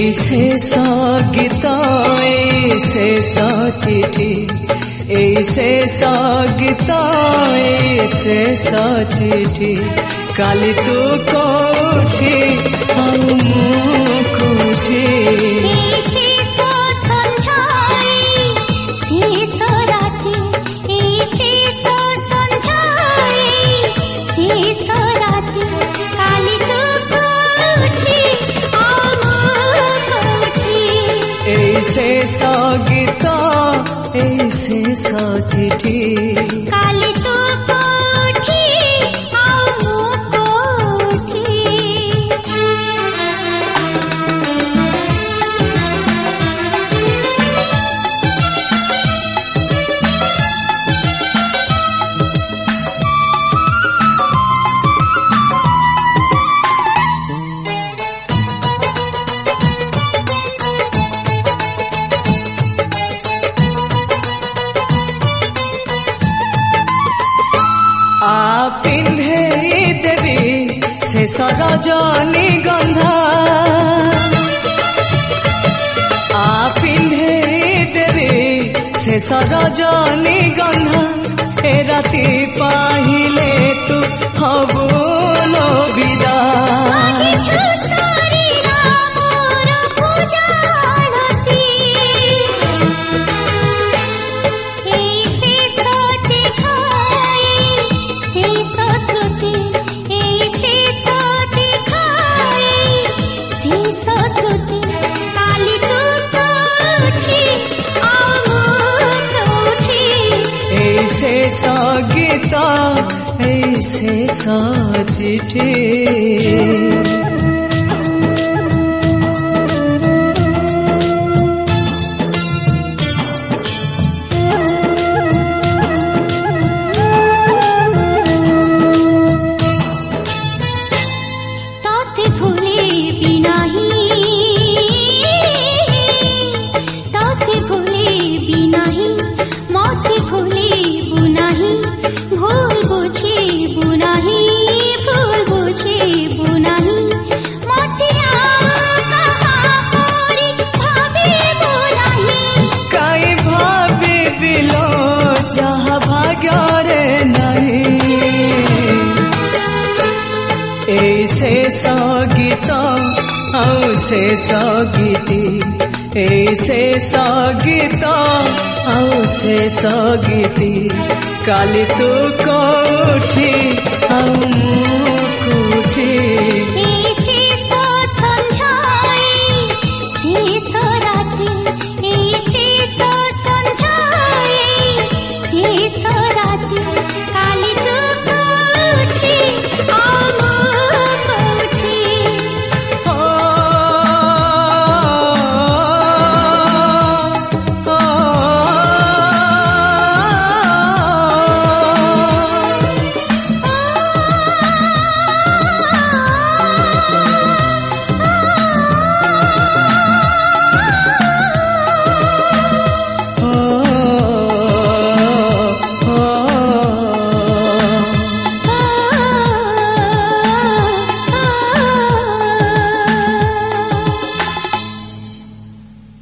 शेष गीत এই शेष চিঠি এই शेष गीत এই शेष চিঠি কালি তু কোঠি ଆଉ ମୁଁ କୋଠି शेष गीत এই शेष चिठी काली तू कोठी आउ मु कोठी शेष रजनी गंधा पिंधे देवी शेष रजनी गंधा ए राति पाहिले तू हबु लो विदा शेष गीत এই शेष चिठी शेष गीत ଆଉ शेष गीति এই शेष गीत ଆଉ शेष गीति काली तू कोठी ଆଉ ମୁଁ କୋठी काली तू